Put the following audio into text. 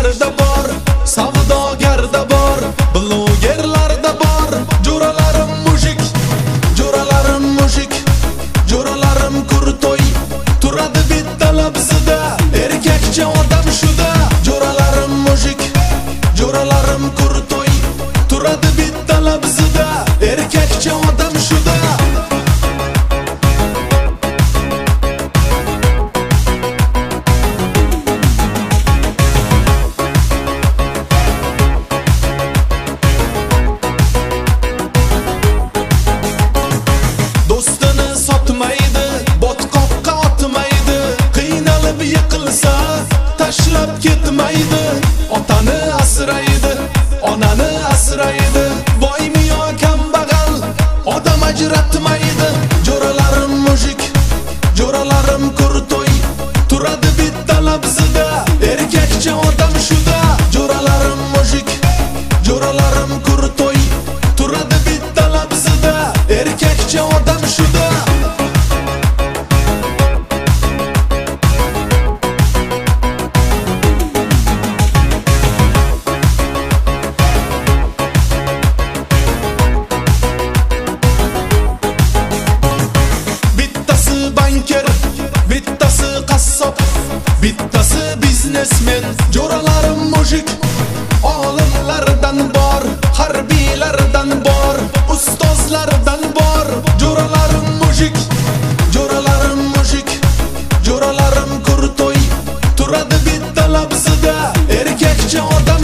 ishlarda bor, savdogarda bor, blogerlarda bor. Jo'ralarim mujik, jo'ralarim mujik, jo'ralarim kurtoy. Turadi bitta labzida, erkakcha odam shuda. Jo'ralarim mujik, jo'ralarim kurtoy. Turadi bitta labzida, erkakcha odam shuda. Do'stini sotmaydi, botqoqqa otmaydi. Qiynalib yiqilsa, tashlab ketmaydi. Otani asraydi, onani asraydi. Boymi yo kambag'al, odam ajratmaydi. Jo'ralarim mujik, jo'ralarim kurtoy. Turadi bitta labzida, erkakcha odam shuda. Jo'ralarim mujik, jo'ralarim kurtoy. Turadi bitta labzida, erkakcha odam shuda. Bittasi banker, bittasi qassob, bittasi biznesmen. Jo'ralarim mujik, olimlardan bor, harbiylardan bor, ustozlardan bor. Jo'ralarim mujik, jo'ralarim mujik, jo'ralarim kurtoy. Turadi bitta labzida, erkakcha odam